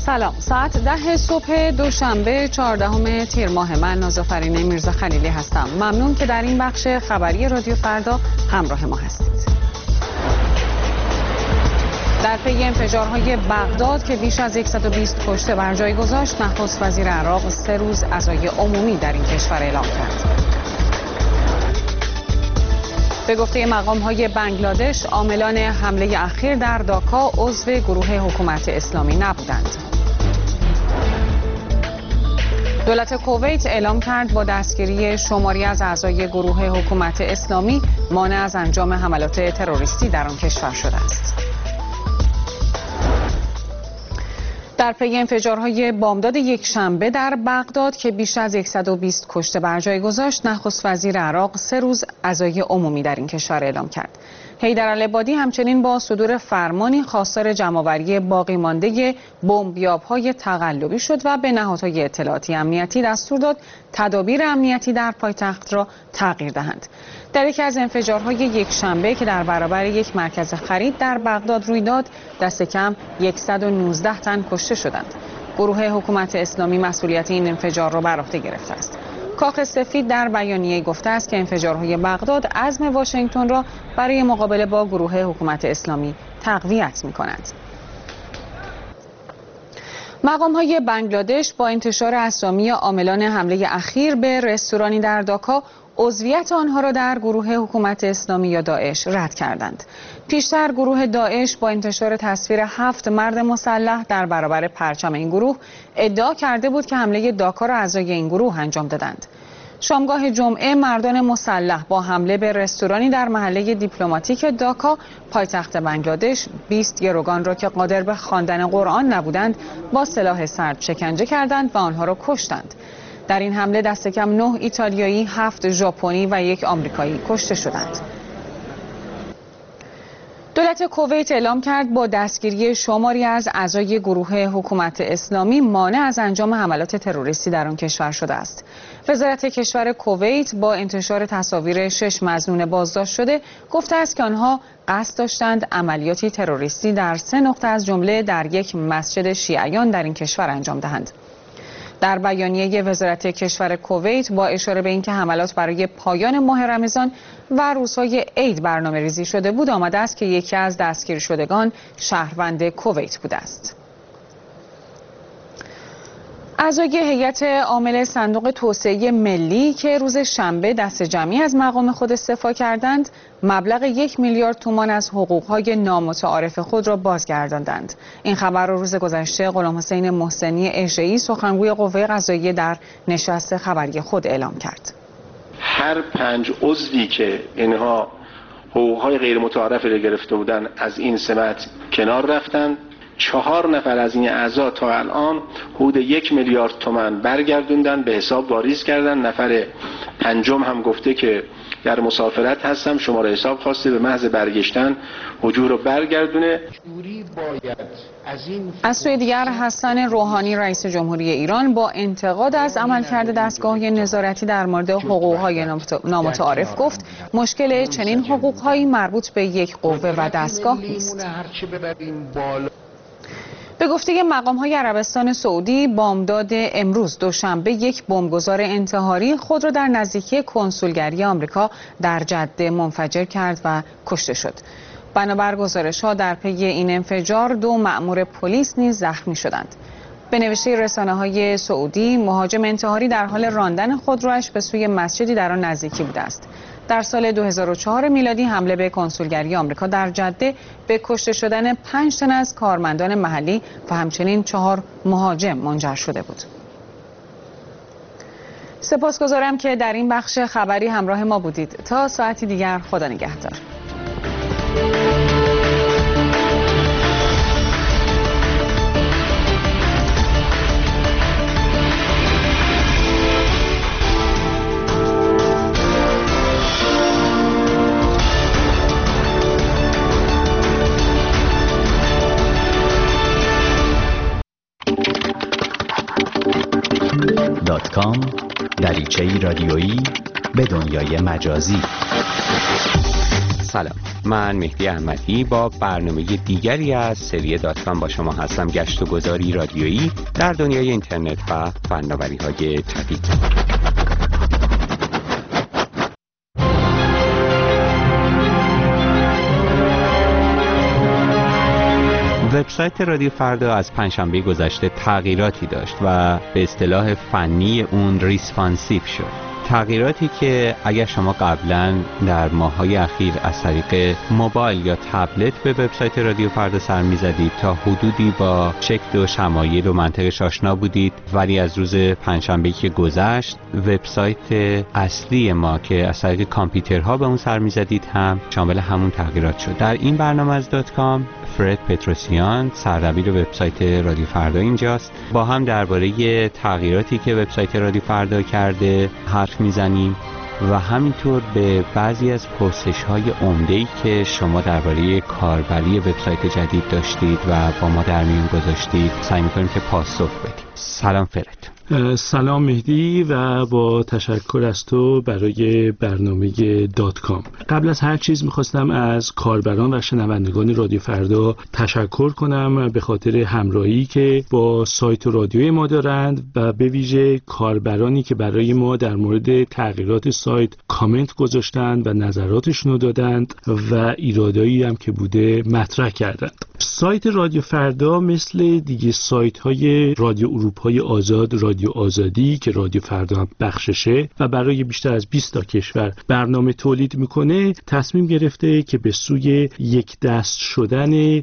سلام، ساعت 10 صبح دوشنبه 14 تیر ماه. من نازافرین میرزا خلیلی هستم. ممنون که در این بخش خبری رادیو فردا همراه ما هستید. در پی انفجارهای بغداد که بیش از 120 کشته بر جای گذاشت، نخست وزیر عراق 3 روز عزای عمومی در این کشور اعلام کرد. به گفته مقام‌های بنگلادش، عاملان حمله اخیر در داکا عضو گروه حکومت اسلامی نبودند. دولت کویت اعلام کرد با دستگیری شماری از اعضای گروه حکومت اسلامی مانع از انجام حملات تروریستی در آن کشور شده است. در پی انفجارهای بامداد یکشنبه در بغداد که بیش از 120 کشته بر جای گذاشت، نخست وزیر عراق 3 روز عزای عمومی در این کشور اعلام کرد. حیدرالعبادی همچنین با صدور فرمانی خواستار جمع‌آوری باقی مانده بمبیاب‌های تقلبی شد و به نهادهای اطلاعاتی امنیتی دستور داد تدابیر امنیتی در پایتخت را تغییر دهند. در یکی از انفجارهای یکشنبه که در برابر یک مرکز خرید در بغداد روی داد، دست کم 119 تن کشته شدند. گروه حکومت اسلامی مسئولیت این انفجار را بر عهده گرفته است. کاخ سفید در بیانیه گفته است که انفجارهای بغداد عزم واشنگتن را برای مقابله با گروه حکومت اسلامی تقویت می‌کند. مقام‌های بنگلادش با انتشار اسامی عاملان حمله اخیر به رستورانی در داکا عضویت آنها را در گروه حکومت اسلامی یا داعش رد کردند. پیشتر گروه داعش با انتشار تصویر 7 مرد مسلح در برابر پرچم این گروه ادعا کرده بود که حمله داکا را اعضای این گروه انجام دادند. شامگاه جمعه مردان مسلح با حمله به رستورانی در محله دیپلماتیک داکا پایتخت بنگلادش 20 گروگان را که قادر به خواندن قرآن نبودند با سلاح سرد شکنجه کردند و آنها را کشتند. در این حمله دست کم 9 ایتالیایی، 7 ژاپنی و 1 آمریکایی کشته شدند. دولت کویت اعلام کرد با دستگیری شماری از اعضای گروه حکومت اسلامی مانع از انجام حملات تروریستی در آن کشور شده است. وزارت کشور کویت با انتشار تصاویر 6 مظنون بازداشت شده گفته است که آنها قصد داشتند عملیاتی تروریستی در 3 نقطه از جمله در یک مسجد شیعیان در این کشور انجام دهند. در بیانیه وزارت کشور کویت با اشاره به اینکه حملات برای پایان ماه رمضان و روزهای عید برنامه‌ریزی شده بود، آمده است که یکی از دستگیر شدگان شهروند کویت بوده است. اعضای هیئت عامل صندوق توسعه ملی که روز شنبه دست جمعی از مقام خود استعفا کردند، مبلغ 1 میلیارد تومان از حقوق‌های نامتعارف خود را بازگرداندند. این خبر را روز گذشته غلام حسین محسنی اژه‌ای سخنگوی قوه قضاییه در نشست خبری خود اعلام کرد. هر 5 عضوی که اینها حقوق‌های غیر متعارف را گرفته بودند از این سمت کنار رفتند. 4 نفر از این اعضا تا الان حدود 1 میلیارد تومان برگردوندن، به حساب واریز کردن. نفر 5م هم گفته که در مسافرت هستم، شماره حساب خواسته، به محض برگشتن حجور رو برگردونه. از سوی دیگر حسن روحانی رئیس جمهوری ایران با انتقاد از عملکرد دستگاه نظارتی در مورد حقوق‌های نامتعارف گفت مشکل چنین حقوق‌هایی مربوط به یک قوه و دستگاه نیست. به گفته مقام‌های عربستان سعودی، بامداد امروز دوشنبه یک بمبگذار انتحاری خود را در نزدیکی کنسولگری آمریکا در جده منفجر کرد و کشته شد. بنابر گزارش‌ها در پی این انفجار 2 مأمور پلیس نیز زخمی شدند. به نوشته رسانه‌های سعودی، مهاجم انتحاری در حال راندن خودرویش به سوی مسجدی در آن نزدیکی بوده است. در سال 2004 میلادی حمله به کنسولگری آمریکا در جده به کشته شدن 5 تن از کارمندان محلی و همچنین 4 مهاجم منجر شده بود. سپاسگزارم که در این بخش خبری همراه ما بودید. تا ساعتی دیگر، خدا نگهدار. دریچه‌ای رادیویی به دنیای مجازی. سلام، من مهدی احمدی با برنامه دیگری از سری .com با شما هستم. گشت و گذاری رادیویی در دنیای اینترنت و فناوری‌های جدید. وبسایت رادیو فردا از پنجشنبه گذشته تغییراتی داشت و به اصطلاح فنی اون ریسپانسیو شد. تغییراتی که اگر شما قبلا در ماه‌های اخیر از طریق موبایل یا تبلت به وبسایت رادیو فردا سر می‌زدید تا حدودی با شکل و شمایل و منطقش آشنا بودید، ولی از روز پنجشنبه که گذشت وبسایت اصلی ما که از طریق کامپیوترها به اون سر می‌زدید هم شامل همون تغییرات شد. در این برنامه از .com فرد پتروسیان سردبیر وبسایت رادیو فردا اینجاست. با هم درباره تغییراتی که وبسایت رادیو فردا کرده حرف میزنیم و همینطور به بعضی از پرسش‌های عمده‌ای که شما درباره کاربری وبسایت جدید داشتید و با ما در میون گذاشتید سعی می‌کنیم که پاسخ بدیم. سلام فرد. سلام مهدی و با تشکر از تو برای برنامه .com. قبل از هر چیز میخواستم از کاربران و شنوندگان رادیو فردا تشکر کنم به خاطر همراهی که با سایت و رادیوی ما دارند و به ویژه کاربرانی که برای ما در مورد تغییرات سایت کامنت گذاشتند و نظراتشون دادند و ایرادایی هم که بوده مطرح کردند. سایت رادیو فردا مثل دیگه سایت های رادیو اروپای آزاد، رادیو آزادی که رادیو فردا هم بخششه و برای بیشتر از 20 تا کشور برنامه تولید میکنه، تصمیم گرفته که به سوی یک دست شدن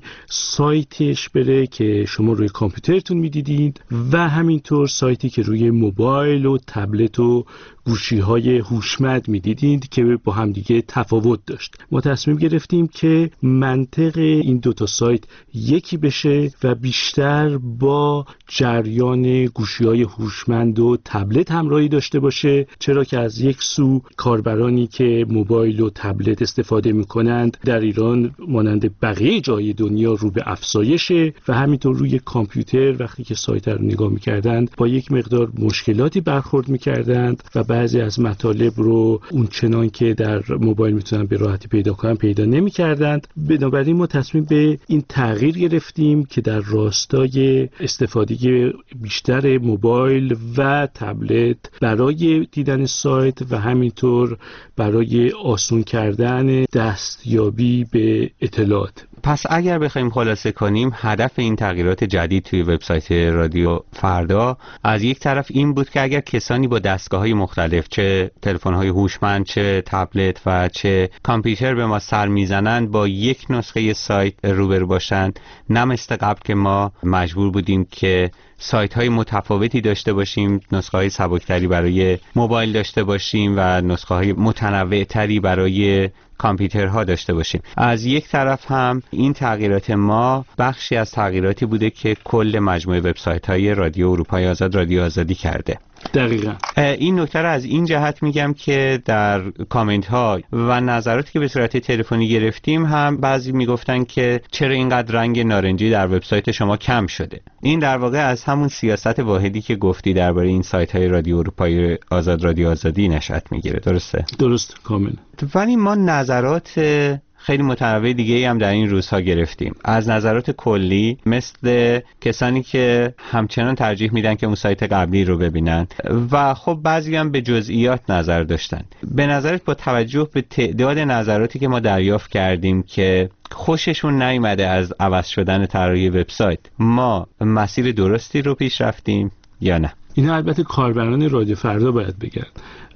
سایتش بره که شما روی کامپیوترتون میدیدید و همینطور سایتی که روی موبایل و تبلت و گوشی‌های هوشمند می‌دیدید که با هم دیگه تفاوت داشت. ما تصمیم گرفتیم که منطق این دوتا سایت یکی بشه و بیشتر با جریان گوشی‌های هوشمند و تبلت همراهی داشته باشه، چرا که از یک سو کاربرانی که موبایل و تبلت استفاده می‌کنند در ایران مانند بقیه جای دنیا رو به افزایشه و همینطور روی کامپیوتر وقتی که سایت رو نگاه می‌کردند با یک مقدار مشکلاتی برخورد می‌کردند و بعضی از مطالب رو اون چنان که در موبایل میتونن به راحتی پیدا کنن پیدا نمی‌کردند. بنابراین ما تصمیم به این تغییر گرفتیم که در راستای استفاده بیشتر موبایل و تبلت برای دیدن سایت و همینطور برای آسون کردن دستیابی به اطلاعات. پس اگر بخوایم خلاصه کنیم هدف این تغییرات جدید توی وبسایت رادیو فردا از یک طرف این بود که اگر کسانی با دستگاه‌های مختلف چه تلفن‌های هوشمند چه تبلت و چه کامپیوتر به ما سر میزنند با یک نسخه سایت روبرو باشند، نه مثل قبل که ما مجبور بودیم که سایت‌های متفاوتی داشته باشیم، نسخه‌های سبکتری برای موبایل داشته باشیم و نسخه‌های متنوع‌تری برای کامپیوترها داشته باشیم. از یک طرف هم این تغییرات ما بخشی از تغییراتی بوده که کل مجموعه وبسایت‌های رادیو اروپای آزاد، رادیو آزادی کرده. دقیقاً این نکته رو از این جهت میگم که در کامنت ها و نظراتی که به صورت تلفنی گرفتیم هم بعضی میگفتن که چرا اینقدر رنگ نارنجی در وبسایت شما کم شده. این در واقع از همون سیاست واحدی که گفتی درباره این سایت های رادیو اروپای آزاد، رادیو آزادی نشأت میگیره. درسته؟ درست، کامل. ولی ما نظرات خیلی متنوع دیگه هم در این روزها گرفتیم. از نظرات کلی مثل کسانی که همچنان ترجیح میدن که اون سایت قبلی رو ببینن و خب بعضی هم به جزئیات نظر داشتن. به نظرت با توجه به تعداد نظراتی که ما دریافت کردیم که خوششون نیامده از عوض شدن طراحی وبسایت، ما مسیر درستی رو پیش رفتیم یا نه؟ اینا البته کاربران رادیو فردا باید بگن،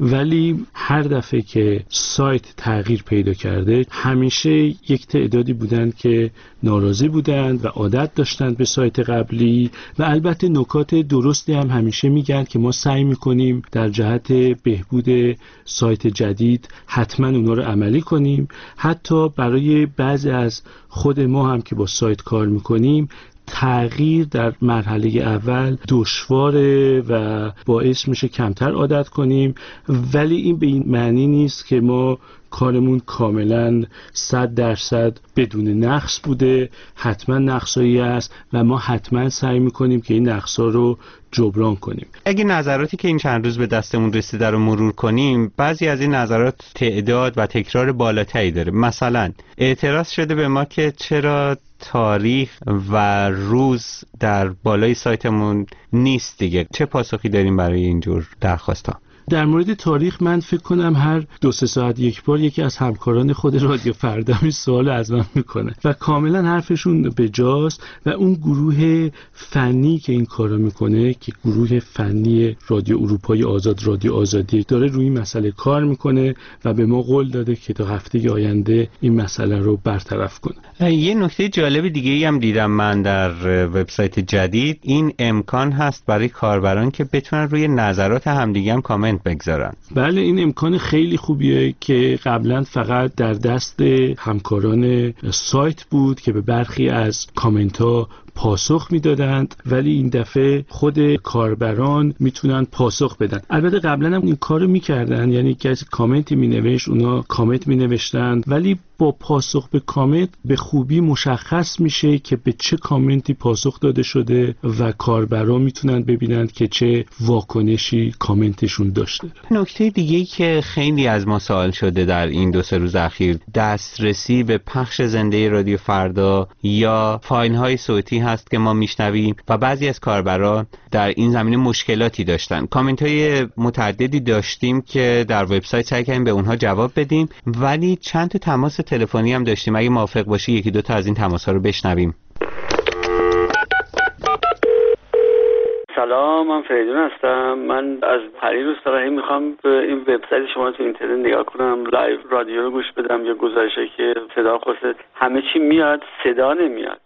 ولی هر دفعه که سایت تغییر پیدا کرده همیشه یک تعدادی بودند که ناراضی بودند و عادت داشتند به سایت قبلی و البته نکات درستی هم همیشه میگن که ما سعی میکنیم در جهت بهبود سایت جدید حتما اونا رو عملی کنیم. حتی برای بعضی از خود ما هم که با سایت کار میکنیم تغییر در مرحله اول دشواره و باعث میشه کمتر عادت کنیم، ولی این به این معنی نیست که ما کارمون کاملا 100% بدون نقص بوده. حتما نقصایی هست و ما حتما سعی میکنیم که این نقصا رو جبران کنیم. اگه نظراتی که این چند روز به دستمون رسیده رو مرور کنیم، بعضی از این نظرات تعداد و تکرار بالاتری داره. مثلا اعتراض شده به ما که چرا تاریخ و روز در بالای سایتمون نیست دیگه. چه پاسخی داریم برای اینجور درخواست‌ها؟ در مورد تاریخ من فکر کنم هر 2-3 ساعت یک بار یکی از همکاران خود رادیو فردا این سوال از من میکنه و کاملا حرفشون به جاست و اون گروه فنی که این کارو میکنه که گروه فنی رادیو اروپای آزاد، رادیو آزادی، داره روی این مسئله کار میکنه و به ما قول داده که تا هفته آینده این مسئله رو برطرف کنه. یه نکته جالب دیگه‌ای هم دیدم من در وبسایت جدید، این امکان هست برای کاربران که بتونن روی نظرات همدیگه هم کامنت بگذارن. بله، این امکان خیلی خوبیه که قبلا فقط در دست همکاران سایت بود که به برخی از کامنت ها پاسخ میدادند، ولی این دفعه خود کاربران میتونن پاسخ بدن. البته قبلا هم این کارو میکردن، یعنی کسی کامنتی مینوشت اونا کامنت مینوشتن، ولی با پاسخ به کامنت به خوبی مشخص میشه که به چه کامنتی پاسخ داده شده و کاربران میتونن ببینند که چه واکنشی کامنتشون داشته. نکته دیگه‌ای که خیلی از ما سوال شده در این 2-3 روز اخیر، دسترسی به پخش زنده رادیو فردا یا فایل‌های صوتی هست که ما میشنویم و بعضی از کاربران در این زمینه مشکلاتی داشتن. کامنت‌های متعددی داشتیم که در وبسایت سعی کردیم به اونها جواب بدیم، ولی چند تا تماس تلفنی هم داشتیم. اگه موافق باشی 1-2 تا از این تماس‌ها رو بشنویم. سلام، من فریدون هستم. من از پریروز تا میخوام به این وبسایت شما تو اینترنت نگاه کنم، لایو رادیو رو گوش بدم یا گزارشی که صدا خاصه همه چی میاد، صدا نمیاد.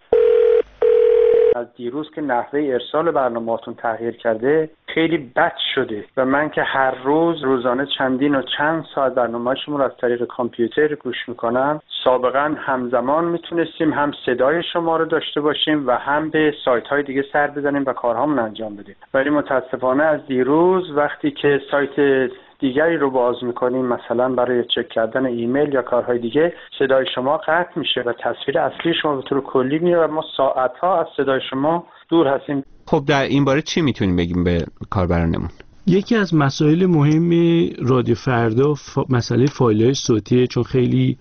از دیروز که نحوه ارسال برنامه‌هاتون تغییر کرده خیلی بد شده و من که هر روزانه چندین و چند ساعت برنامه شما رو از طریق کامپیوتر گوش میکنم، سابقا همزمان میتونستیم هم صدای شما رو داشته باشیم و هم به سایت های دیگه سر بزنیم و کارهامون انجام بدیم، ولی متاسفانه از دیروز وقتی که سایت دیگری رو باز میکنیم، مثلا برای چک کردن ایمیل یا کارهای دیگه، صدای شما قطع میشه و تصویر اصلی شما به طور کلی میاد و ما ساعتها از صدای شما دور هستیم. خب در این باره چی میتونیم بگیم به کاربرانمون؟ یکی از مسائل مهم رادیو فردا مسئله فایل‌های صوتیه، چون خیلی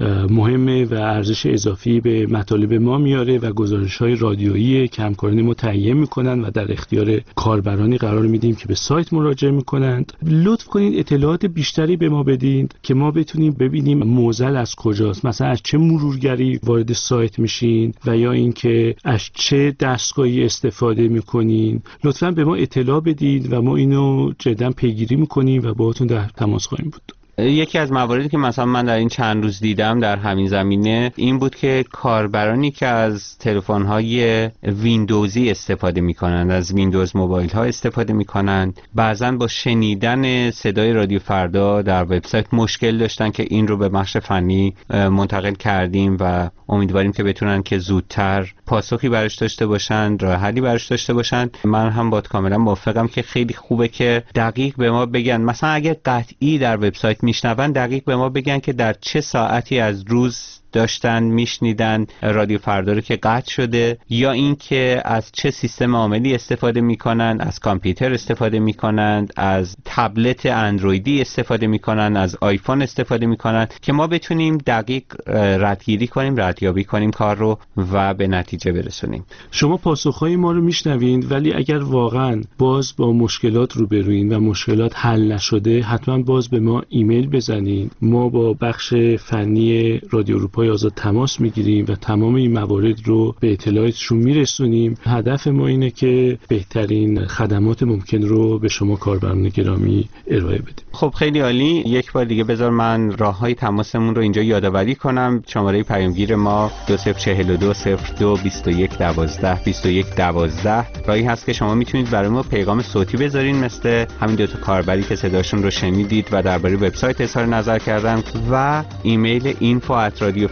مهمه و ارزش اضافی به مطالب ما میاره و گزارش‌های رادیویی که همکاران ما تهیه میکنن و در اختیار کاربرانی قرار میدیم که به سایت مراجعه میکنند. لطف کنید اطلاعات بیشتری به ما بدین که ما بتونیم ببینیم معضل از کجاست، مثلا از چه مرورگری وارد سایت میشین و یا اینکه از چه دستگاهی استفاده میکنین. لطفاً به ما اطلاع بدید و ما اینو جدا پیگیری میکنیم و باهاتون در تماس خواهیم بود. یکی از مواردی که مثلا من در این چند روز دیدم در همین زمینه این بود که کاربرانی که از تلفن‌های ویندوزی استفاده می‌کنند، از ویندوز موبایل ها استفاده می‌کنند، بعضاً با شنیدن صدای رادیو فردا در وبسایت مشکل داشتن که این رو به بخش فنی منتقل کردیم و امیدواریم که بتونن که زودتر پاسخی براش داشته باشن، راه حلی براش داشته باشن. من هم با کاملا موافقم که خیلی خوبه که دقیق به ما بگن، مثلا اگه قطعی در وبسایت میشنون دقیق به ما بگن که در چه ساعتی از روز داشتن میشنیدن رادیو فردا رو که قطع شده، یا اینکه از چه سیستم عاملی استفاده میکنن، از کامپیوتر استفاده میکنن، از تبلت اندرویدی استفاده میکنن، از آیفون استفاده میکنن، که ما بتونیم دقیق ردگیری کنیم، ردیابی کنیم کار رو و به نتیجه برسونیم. شما پاسخهای ما رو میشنوین، ولی اگر واقعا باز با مشکلات روبروین و مشکلات حل نشده، حتما باز به ما ایمیل بزنین. ما با بخش فنی رادیو اروپای آزاد تماس میگیریم و تمام این موارد رو به اطلاعاتشون میرسونیم. هدف ما اینه که بهترین خدمات ممکن رو به شما کاربران گرامی ارائه بدیم. خب خیلی عالی. یک بار دیگه بذار من راههای تماسمون رو اینجا یادآوری کنم. شماره پیامگیر ما 2042 02 21 12 21 12 راهی هست که شما میتونید برای ما پیغام صوتی بذارین، مثل همین دو تا کاربری که صداشون رو شنیدید و درباره وبسایت اظهار نظر کردن، و ایمیل info@radiofarda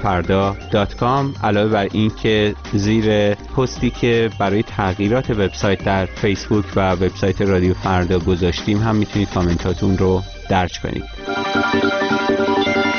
radiofarda.com. علاوه بر این که زیر پستی که برای تغییرات وبسایت در فیسبوک و وبسایت رادیو فردا گذاشتیم هم میتونید کامنتاتون رو درج کنید.